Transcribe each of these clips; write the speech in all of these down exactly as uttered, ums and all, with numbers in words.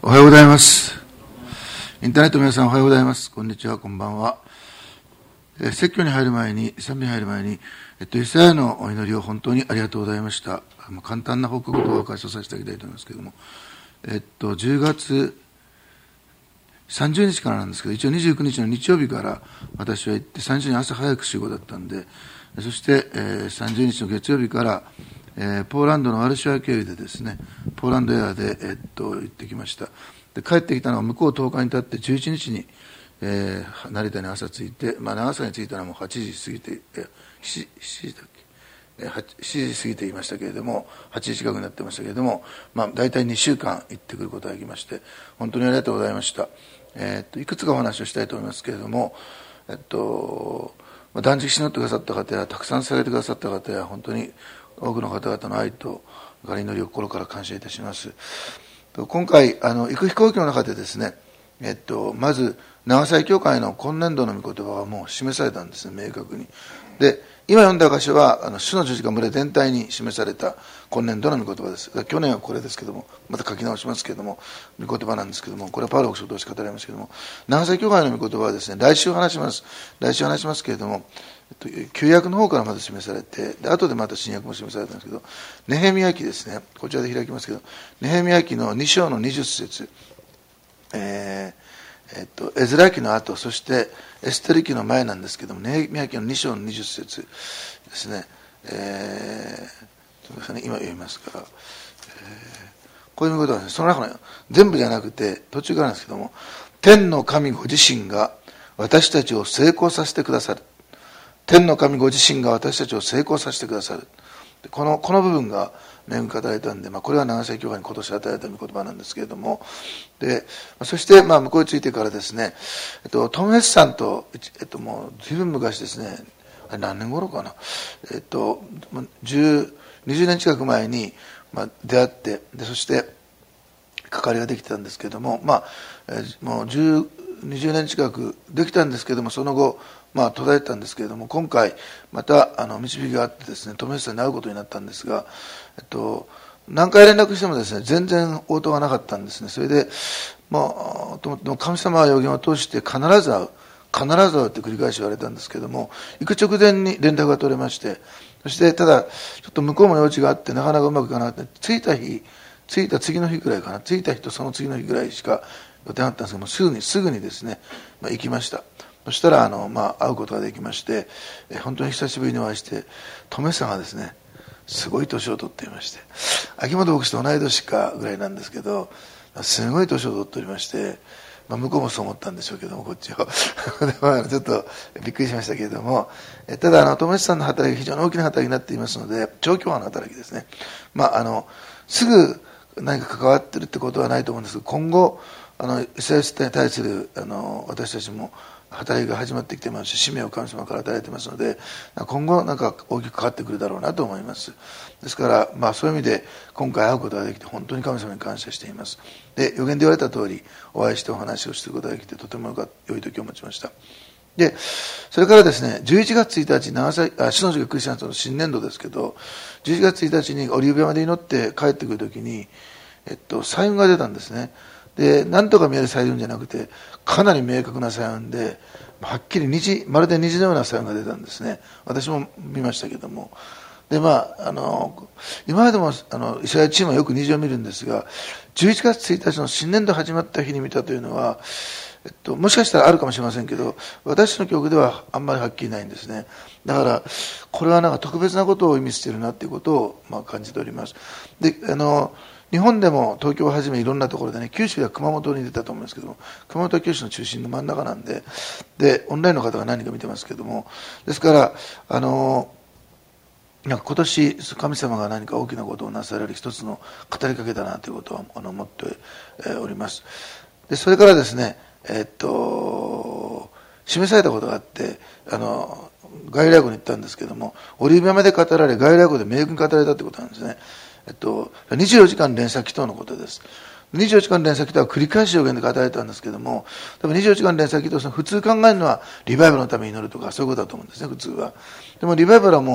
おはようございます。インターネットの皆さんおはようございます。こんにちは、こんばんは。えー、説教に入る前に、賛美に入る前に、えっと、イスラエルのお祈りを本当にありがとうございました。簡単な報告とお返しをさせていただきたいと思いますけれども、えっと、じゅうがつさんじゅうにちからなんですけど、一応にじゅうくにちの日曜日から私は行って、さんじゅうにち朝早く集合だったんで、そして、えー、さんじゅうにちの月曜日から、えー、ポーランドのワルシャワ経由でですね、ポーランドエアで、えっと、行ってきました。で、帰ってきたのは向こうとおかに経ってじゅういちにちに、えー、成田に朝着いて、まあ、長崎に着いたのはもうはちじ過ぎて、えー、しちじだっけ、えー、しちじ過ぎていましたけれども、はちじ近くになってましたけれども、まあ、大体にしゅうかん行ってくることができまして、本当にありがとうございました。えー、っといくつかお話をしたいと思いますけれども、えっと、断食しのってくださった方や、たくさんされてくださった方や、本当に多くの方々の愛と祈りを心から感謝いたします。今回、あの行く飛行機の中でですね、えっと、まず長崎教会の今年度の御言葉はもう示されたんですね、明確に。で、今読んだ箇所は、あの主の十字架群れ全体に示された今年度の御言葉です。去年はこれですけども、また書き直しますけれども、御言葉なんですけども、これはパウロ牧師を通して語られますけれども、長崎教会の御言葉はですね、来週話します。来週話しますけれども、旧約の方からまず示されて、で後でまた新約も示されたんですけど、ネヘミヤ記ですね、こちらで開きますけど、ネヘミヤ記のに章のにじゅっ節、えーえっと、エズラ記の後、そしてエステル記の前なんですけども、ネヘミヤ記のに章のにじゅっ節ですね、えー、今読みますから、えー、こういうことは、ね、その中の全部じゃなくて、途中からなんですけども、天の神ご自身が私たちを成功させてくださる。天の神ご自身が私たちを成功させてくださる。この、この部分が恵み語られたんで、まあ、これは長崎教会に今年与えられた御言葉なんですけれども、で、そして、まあ、向こうについてからですね、えっと、トム・ヘスさんと、えっと、もう、随分昔ですね、あれ何年頃かな、えっと、じゅう、にじゅうねん近く前に、まあ、出会って、で、そして、関わりができてたんですけれども、まあ、えー、もうじゅう、にじゅうねん近くできたんですけれども、その後、まあ、途絶えたんですけれども、今回、また、あの、導きがあってですね、トム・ヘスさんに会うことになったんですが、えっと、何回連絡してもですね、全然応答がなかったんですね。それで、まあ、神様は予言を通して必ず会う、必ず会うって繰り返し言われたんですけれども、行く直前に連絡が取れまして、そして、ただ、ちょっと向こうも用事があって、なかなかうまくいかなくて、着いた日、着いた次の日ぐらいかな、着いた日とその次の日ぐらいしか予定があったんですけども、すぐに、すぐにですね、まあ、行きました。そしたら、あの、まあ、会うことができまして、え本当に久しぶりにお会いして、トメさんがですね、すごい年を取っていまして、秋元牧師と同い年かぐらいなんですけど、すごい年を取っておりまして、まあ、向こうもそう思ったんでしょうけども、こっちを。でまあ、ちょっとびっくりしましたけれども、えただ、あの、友達さんの働き、非常に大きな働きになっていますので、長期間の働きですね。まあ、あの、すぐ何か関わってるってことはないと思うんですけど、今後、あの、イスラエルに対する、あの、私たちも、働きが始まってきてますし、使命を神様から与えてますので、今後なんか大きく変わってくるだろうなと思います。ですから、まあそういう意味で今回会うことができて本当に神様に感謝しています。で、予言で言われた通り、お会いしてお話をすることができてとても良い時を持ちました。で、それからですね、じゅういちがつついたち、長崎、あ、篠塚クリスチャンズの新年度ですけど、じゅういちがつついたちにオリーブ山で祈って帰ってくるときに、えっと、彩雲が出たんですね。で、なんとか見える彩雲じゃなくて、かなり明確な彩雲で、はっきり虹、まるで虹のような彩雲が出たんですね。私も見ましたけども。で、まあ、あの、今までも、あの、イスラエルチームはよく虹を見るんですが、じゅういちがつついたちの新年度始まった日に見たというのは、えっと、もしかしたらあるかもしれませんけど、私の記憶ではあんまりはっきりないんですね。だから、これはなんか特別なことを意味しているなということを、まあ、感じております。で、あの、日本でも東京をはじめいろんなところでね、九州や熊本に出たと思うんですけども、熊本は九州の中心の真ん中なんで、で、オンラインの方が何人か見てますけども、ですから、あの、なんか今年、神様が何か大きなことをなされる一つの語りかけだなということを思っております。で、それからですね、えっと、示されたことがあって、あの、外来語に行ったんですけども、オリーブ山で語られ、外来語で明確に語られたということなんですね。えっと、にじゅうよじかん連鎖祈祷のことです。にじゅうよじかん連鎖祈祷は繰り返し予言で語られたんですけども、多分にじゅうよじかん連鎖祈祷、普通考えるのはリバイバルのために祈るとかそういうことだと思うんですね、普通は。でもリバイバルはも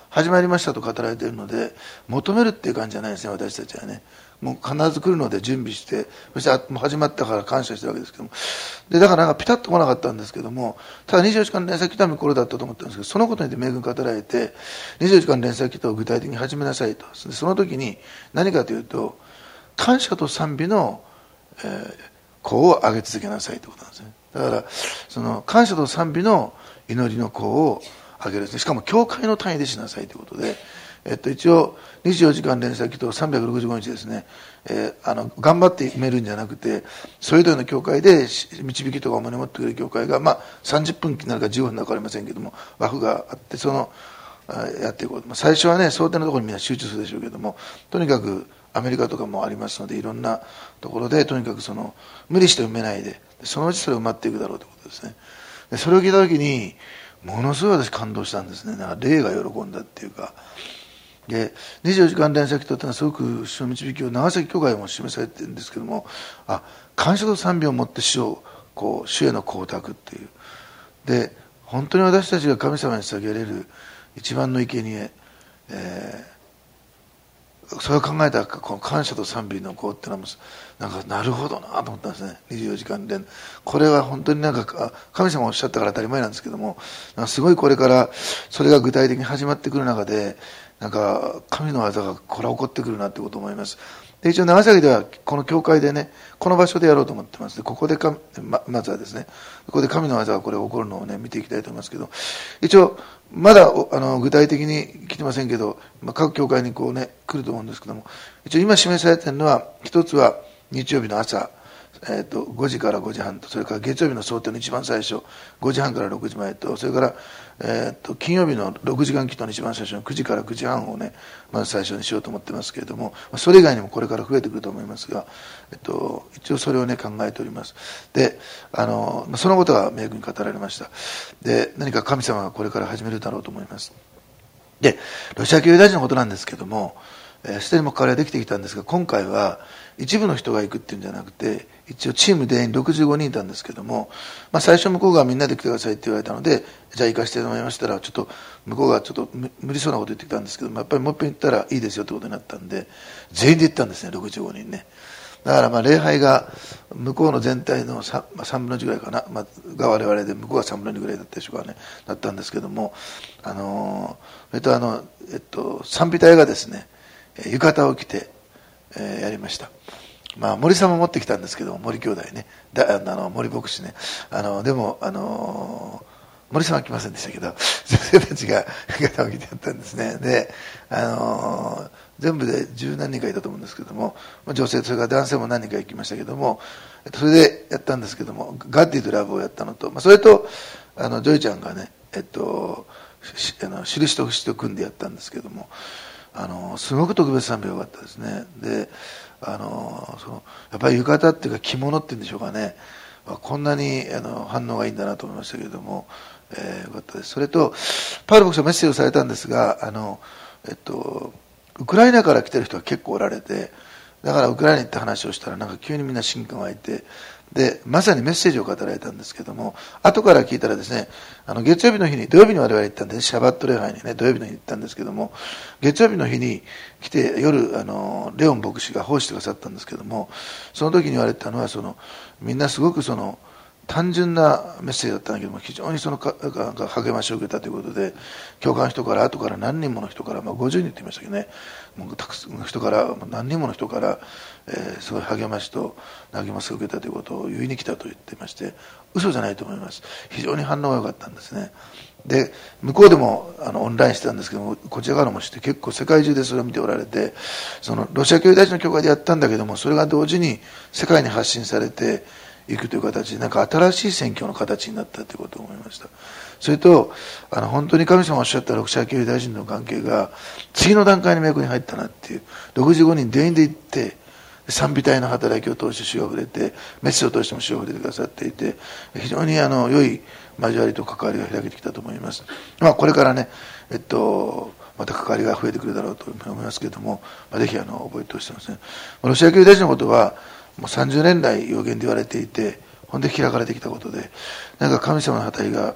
始まりましたと語られているので、求めるっていう感じじゃないですね、私たちはね。もう必ず来るので準備して、そしてもう始まったから感謝してるわけですけども。で、だからなんかピタッと来なかったんですけども、ただにじゅうよじかん連載祈祷はこれだったと思ったんですけど、そのことによって明確に語られて、にじゅうよじかん連載祈祷を具体的に始めなさいと。その時に何かというと、感謝と賛美の、えー、項を上げ続けなさいということなんですね。だから、その感謝と賛美の祈りの項を上げるですね。しかも教会の単位でしなさいということで、えっと、一応にじゅうよじかん連載祈祷さんびゃくろくじゅうごにちですね、えー、あの頑張って埋めるんじゃなくて、それぞれの教会で導きとかお金を持ってくれる教会が、まあ、さんじゅっぷんになるかじゅうごふんになるか分かりませんけども、枠があって、そのやっていこう。最初はね、想定のところにみんな集中するでしょうけども、とにかくアメリカとかもありますので、いろんなところでとにかくその無理して埋めないで、そのうちそれを埋まっていくだろうということですね。でそれを聞いたときに、ものすごい私感動したんですね。なんか霊が喜んだっていうか。でにじゅうよじかん連載祈祷というのはすごく主の導きを長崎教会も示されているんですけども、あ、感謝と賛美を持って主をこう主への光沢っていう。で本当に私たちが神様に捧げられる一番の生贄、えー、それを考えたこの感謝と賛美のこうっていうのはなんかなるほどなと思ったんですね。にじゅうよじかん連、これは本当になんか神様おっしゃったから当たり前なんですけども、なんかすごいこれからそれが具体的に始まってくる中で、なんか神の技がこれは起こってくるなということを思います。で一応長崎ではこの教会でね、この場所でやろうと思ってます。でここでか ま, まずはですね、ここで神の技がこれ起こるのをね見ていきたいと思いますけど、一応まだあの具体的に来てませんけど、まあ、各教会にこうね来ると思うんですけども、一応今示されているのは、一つは日曜日の朝、えー、とごじからごじはんと、それから月曜日の想定の一番最初ごじはんからろくじまえと、それから、えー、と金曜日のろくじかん祈祷の一番最初のくじからくじはんをねまず最初にしようと思ってますけれども、それ以外にもこれから増えてくると思いますが、えっと、一応それをね考えております。であのそのことが明確に語られました。で何か神様がこれから始めるだろうと思います。でロシア系ユダヤ人のことなんですけども、すで、えー、にも関わりはできてきたんですが、今回は一部の人が行くっていうんじゃなくて、一応チーム全員ろくじゅうごにんいたんですけども、まあ、最初向こうがみんなで来てくださいって言われたので、じゃあ行かせてもらいましたら、ちょっと向こうがちょっと無理そうなこと言ってきたんですけども、やっぱりもう一遍行ったらいいですよってことになったんで、全員で行ったんですね、ろくじゅうごにんね。だからまあ礼拝が向こうの全体の 3, まあ、さんぶんのいちぐらいかな、まあ、が我々で、向こうはさんぶんのにぐらいだったでしょうかね、だったんですけども、あのそれとあの、えっと、賛美隊がですね、浴衣を着て、えー、やりました。まあ、森さんも持ってきたんですけど、森兄弟ね、だあの森牧師ね、あのでも、あの森さんは来ませんでしたけど、女性たちが浴衣を着てやったんですね。で、あの全部で十何人かいたと思うんですけども、女性、それから男性も何人か行きましたけども、それでやったんですけども、ガッディとラブをやったのと、まあ、それと、あのジョイちゃんがね、えっと、あの印と節と組んでやったんですけども、あのすごく特別賛美が良かったですね。であのそのやっぱり浴衣っていうか着物っていうんでしょうかね、こんなにあの反応がいいんだなと思いましたけれども、えー、よかったです。それとパウロ牧師はメッセージをされたんですが、あの、えっと、ウクライナから来てる人が結構おられて、だからウクライナに行って話をしたらなんか急にみんな親近が湧いて、でまさにメッセージを語られたんですけども、後から聞いたらですね、あの月曜日の日に、土曜日に我々行ったんで、ね、シャバット礼拝にね、土曜日の日に行ったんですけども、月曜日の日に来て夜、あのレオン牧師が奉仕してくださったんですけども、その時に言われたのは、そのみんなすごくその単純なメッセージだったんだけども、非常にそのかか励ましを受けたということで、教会の人から後から何人もの人から、まあ、ごじゅうにんって言いましたけどね、もうたくさんの人から、何人もの人から、えー、すごい励ましと励ましを受けたということを言いに来たと言っていまして、嘘じゃないと思います。非常に反応が良かったんですね。で向こうでもあのオンラインしてたんですけども、こちらからもして結構世界中でそれを見ておられて、そのロシア教ユダヤ人の教会でやったんだけども、それが同時に世界に発信されていくという形で、なんか新しい宣教の形になったということを思いました。それとあの本当に神様がおっしゃったロシア教ユダヤ人の関係が次の段階に明確に入ったなっていう、ろくじゅうごにん全員で行って賛美隊の働きを通して主が触れて、メッセージを通しても主が触れてくださっていて、非常にあの良い交わりと関わりが開けてきたと思います。まあ、これからね、えっと、また関わりが増えてくるだろうと思いますけれども、まあ、ぜひあの覚えてほしいですね。ロシア教ユダヤ人のことはもうさんじゅうねん来予言で言われていて、本当に開かれてきたことで、なんか神様の働きが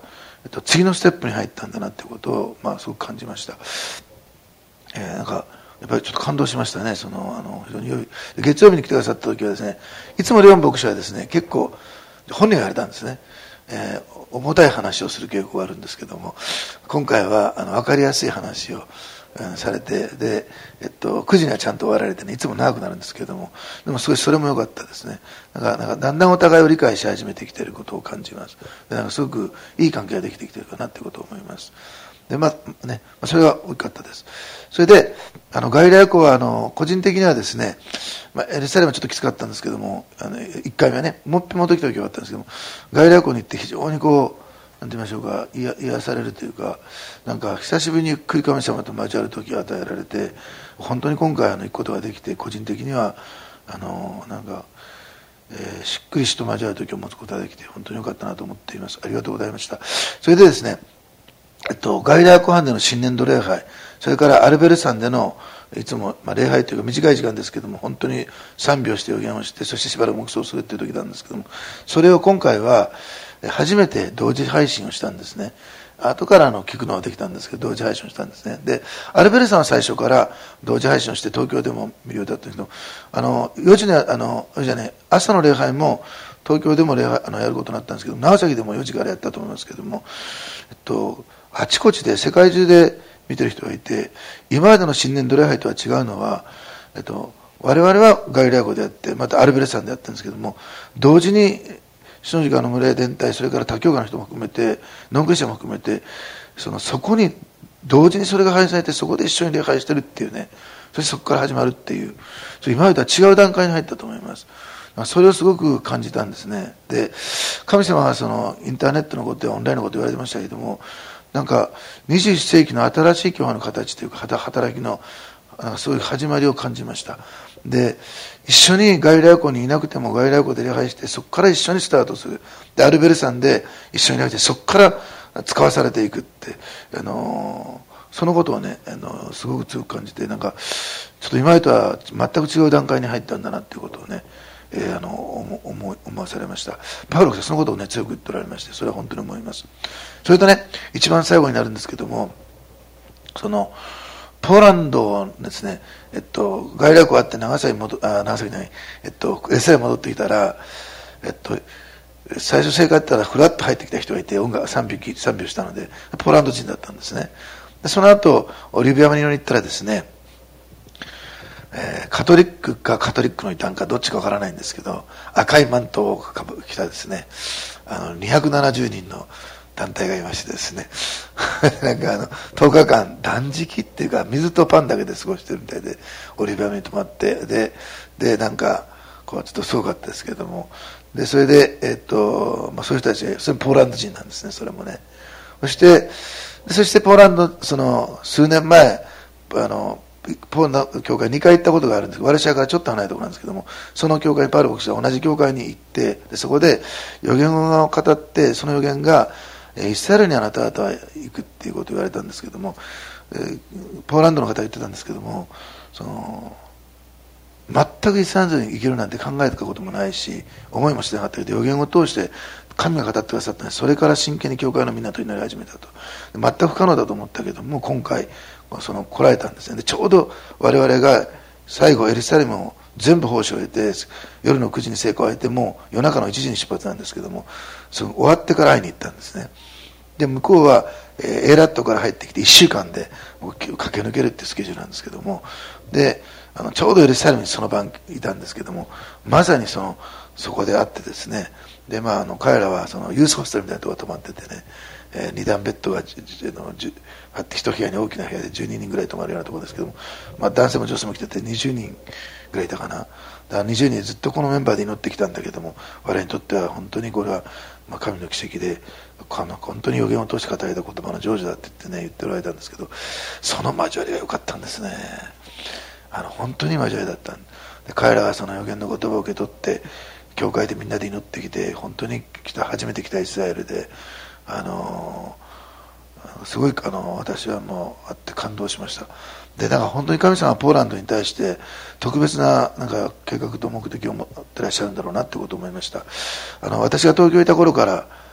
えっと、次のステップに入ったんだなってことを、まあ、すごく感じました。えー、なんかやっぱりちょっと感動しましたね。そのあの非常に良い月曜日に来てくださった時はですね、いつもレオン牧師はですね、結構本人が言われたんですね。えー、重たい話をする傾向があるんですけども、今回はあの分かりやすい話を、うん、されて、で、えっと、くじにはちゃんと終わられてね、いつも長くなるんですけども、でもすごいそれも良かったですね。なんか、なんかだんだんお互いを理解し始めてきていることを感じます。で、なんかすごくいい関係ができてきているかなということを思います。で、まあね、それが大きかったです。それで、あの、外来旅行は、あの、個人的にはですね、まあ、エルサレムはちょっときつかったんですけども、あの、いっかいめはね、もっぺ戻ってきた時はあったんですけども、外来旅行に行って非常にこう、なんて言いましょうか、癒癒されるというか、なんか久しぶりにゆっくり神様と交わる時を与えられて、本当に今回あの行くことができて、個人的には、あの、なんか、えー、しっくりしと交わる時を持つことができて、本当に良かったなと思っています。ありがとうございました。それでですね、えっと、外来湖畔での新年度礼拝、それからアルベル山でのいつも、まあ、礼拝というか短い時間ですけども、本当に賛美をして予言をして、そしてしばらく黙想するという時なんですけども、それを今回は初めて同時配信をしたんですね。後からの聞くのはできたんですけど、同時配信をしたんですね。で、アルベル山は最初から同時配信をして東京でも見るようだったんですけど、あの、よじにあの、じゃね、朝の礼拝も東京でも礼拝あのやることになったんですけど、長崎でもよじからやったと思いますけども、えっと、あちこちで世界中で見てる人がいて、今までの新年度礼拝とは違うのは、えっと、我々は外来語であって、またアルベル山でやったんですけども、同時に篠塚の群れ伝体、それから他教会の人も含めて、ノンクリスチャンも含めて、そのそこに同時にそれが配信されて、そこで一緒に礼拝してるっていうね、そしてそこから始まるっていう、それ今までとは違う段階に入ったと思います。それをすごく感じたんですね。で、神様はそのインターネットのことやオンラインのこと言われてましたけれども、なんかにじゅういっ世紀の新しい教派の形というか働きのなんかそういう始まりを感じました。で、一緒に外来湖にいなくても外来湖で礼拝して、そこから一緒にスタートする。で、アルベル山で一緒に礼拝して、そこから使わされていくって、あのー、そのことをね、あのー、すごく強く感じて、なんか、ちょっと今までとは全く違う段階に入ったんだなっていうことをね、えー、あの思思思わされました。パウロがそのことをね強く言っておられまして、それは本当に思います。それとね、一番最後になるんですけども、そのポーランドですね、えっと外来湖あって長崎戻あ長崎じゃない、えっとエルサレム戻ってきたら、えっと最初聖火やったらフラッと入ってきた人がいて、音楽賛美賛美をしたので、ポーランド人だったんですね。でその後オリビア山に行ったらですね、えー、カトリックかカトリックの異端かどっちかわからないんですけど、赤いマントを着たですね、あのにひゃくななじゅうにんの団体がいましてですねなんかあのとおかかん断食っていうか水とパンだけで過ごしてるみたいで、オリビアに泊まって、ででなんかこうちょっとすごかったですけども、でそれでえっと、まあ、そういう人たち、それポーランド人なんですね、それもね。そしてそしてポーランド、その数年前あのポーランド教会にかい行ったことがあるんですけど、ワルシャワからちょっと離れたところなんですけども、その教会にパウロ牧師は同じ教会に行って、でそこで予言を語って、その予言がイスラエルにあなた方は行くっていうことを言われたんですけども、ポーランドの方が言ってたんですけども、その全くイスラエルに行けるなんて考えたこともないし、思いもしてなかったけど、予言を通して神が語ってくださったので、それから真剣に教会のみんなと祈り始めたと。全く不可能だと思ったけども、今回その来られたんですね。でちょうど我々が最後エルサレムを全部奉仕を得て、夜のくじに聖火を得て、もう夜中のいちじに出発なんですけども、その終わってから会いに行ったんですね。で向こうは、えー、エーラットから入ってきていっしゅうかんで駆け抜けるっていうスケジュールなんですけども、であのちょうどエルサレムにその晩いたんですけども、まさにそのそこで会ってですね、でまああの彼らはそのユースホステルみたいなところが泊まっててね、えー、に段ベッドがあって一部屋に大きな部屋でじゅうににんぐらい泊まるようなところですけども、まあ、男性も女性も来ててにじゅうにんぐらいいたかな。だからにじゅうにんずっとこのメンバーで祈ってきたんだけども、我々にとっては本当にこれはまあ神の奇跡で、本当に予言を通して語られた言葉の成就だって言ってね言っておられたんですけど、その交わりが良かったんですね。あの本当に交わりだったんで、彼らはその予言の言葉を受け取って教会でみんなで祈ってきて、本当に来た初めて来たイスラエルで、あのすごいあの私はもうあって感動しました。でなんか本当に神様はポーランドに対して特別ななんか計画と目的を持ってらっしゃるんだろうなってことを思いました。あの私が東京にいた頃から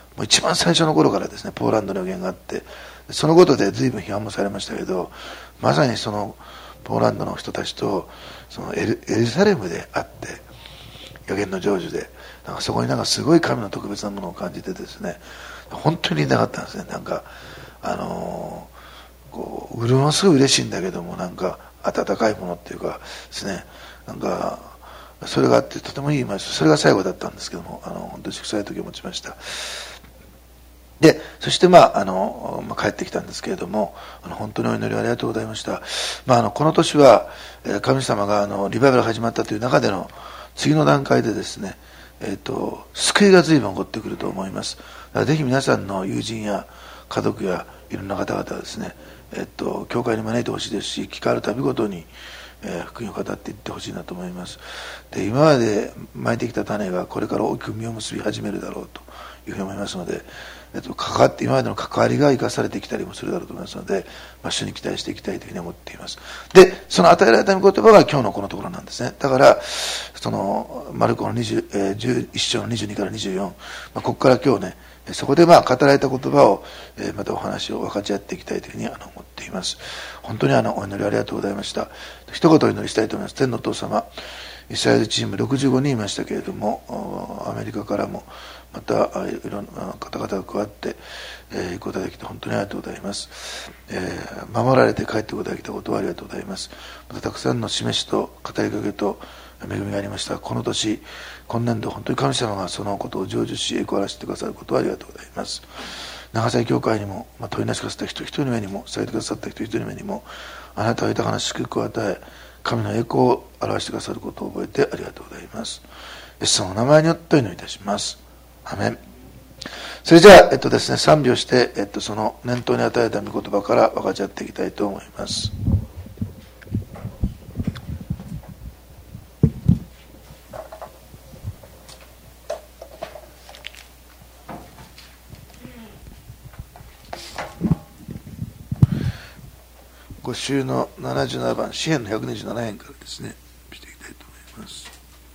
もう一番最初の頃からですね、ポーランドの予言があって、そのことで随分批判もされましたけど、まさにそのポーランドの人たちとそのエル、エルサレムで会って、予言の成就で、なんかそこになんかすごい神の特別なものを感じてですね、本当に言いたかったんですね。なんか、あのー、こう、ものすごい嬉しいんだけども、なんか、温かいものっていうかですね、なんか、それがあってとてもいい今それが最後だったんですけども、あの本当に祝祭時を持ちました。でそしてまああの、まあ、帰ってきたんですけれども、あの本当にお祈りありがとうございました。まあ、あのこの年は神様があのリバイバルが始まったという中での次の段階でですね、えー、と救いが随分起こってくると思います。だからぜひ皆さんの友人や家族やいろんな方々はですね、えー、と教会に招いてほしいですし、機会あるたびごとにえー、福音を語っていってほしいなと思います。で今まで巻いてきた種がこれから大きく実を結び始めるだろうというふうに思いますので、えっと、関わって今までの関わりが生かされてきたりもするだろうと思いますので、まあ、一緒に期待していきたいというふうに思っています。でその与えられた御言葉が今日のこのところなんですね。だからそのマルコのにじゅう、えー、じゅういっ章のにじゅうにからにじゅうよん、まあ、ここから今日ねそこでまあ語られた言葉を、えー、またお話を分かち合っていきたいというふうにあの思っています。本当にあのお祈りありがとうございました。一言お祈りしたいと思います。天のお父様、イスラエルチームろくじゅうごにんいましたけれども、アメリカからもまたいろんな方々が加わっていく、えー、ことができて本当にありがとうございます。えー、守られて帰っていくことができたことをありがとうございます。またたくさんの示しと語りかけと恵みがありました。この年今年度本当に神様がそのことを成就し栄光を表してくださることをありがとうございます。長崎教会にも、まあ、問いなしかせた人一人の目にも伝えてくださった人一人の目にもあなたは豊かな祝福を与え神の栄光を表してくださることを覚えてありがとうございます。イエス様の名前によってお祈りいたします。アメン。それじゃあ、えっとですね、賛美をして、えっと、その念頭に与えた御言葉から分かち合っていきたいと思います。ご週のななじゅうななばん、詩編のひゃくにじゅうなな編からですね、していきたいと思います。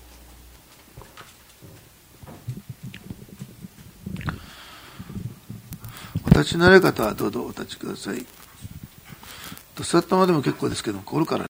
お立ちになられる方はどうぞお立ちください。座ったままでも結構ですけども、心から